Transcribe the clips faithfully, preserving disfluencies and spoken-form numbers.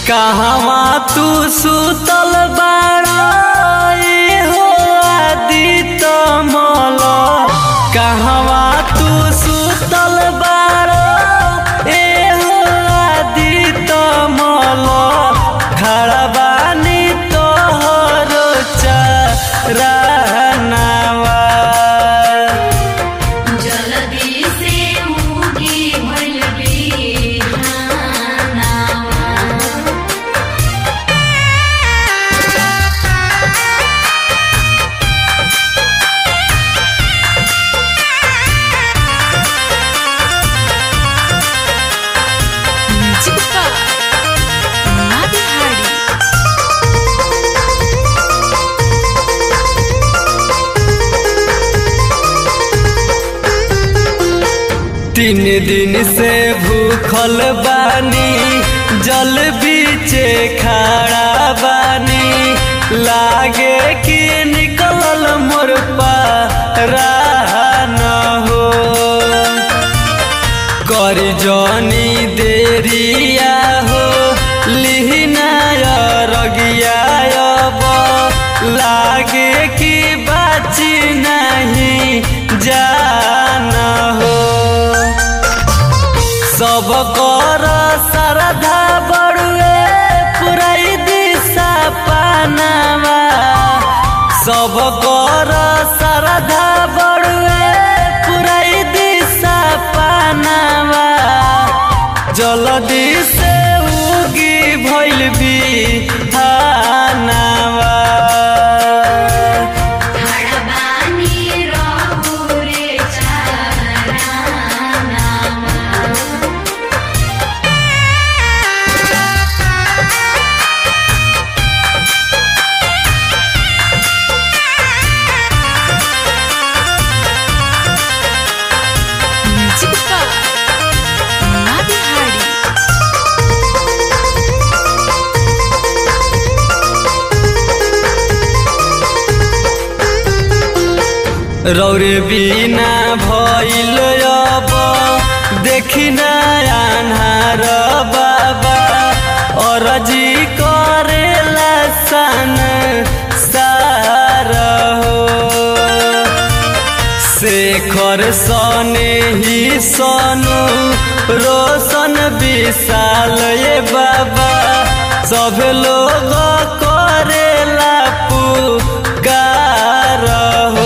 कहवा तू सुतल बाड़ा हो आदित मल कहवा तू सुतल बाड़ा हो आदित मल खड़ा बानी तोहर चरनावा जल्दी से उगी भइल बिहानावा। चिपका मादिहाड़ी तीन दिन से भूखल बानी जल बीचे खड़ा बानी लागे कि निकलल मोर पारा न हो कर जनी देरिया हो लिहिना रगिया लागे कि बाची नहीं जान हो सब कर श्रद्धा बड़ुए पुराई दिशा पानावा सब कर श्रद्धा बड़ुए पुराई दिशा पानावा जल्दी से उगी भइल बिहानावा हड़बानी रहु रे चरनावा। चिपका मादिहाड़ी रौरे बिना भइल अब देखी ना अन्हार बाबा अरजी करेला सन सार हो शेखर सने ही सनु रोशन विशाल ये बाबा सब लोग करेला पुकार हो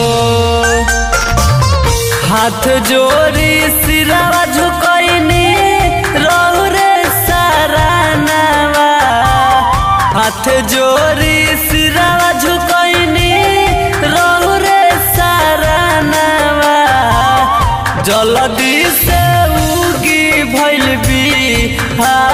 हाथ जोड़ी सिरावा झुकैनी रौरे सरानावा हाथ जोड़ी सिरावा झुकैनी रौरे सरानावा जल्दी से उगी भइल बिहार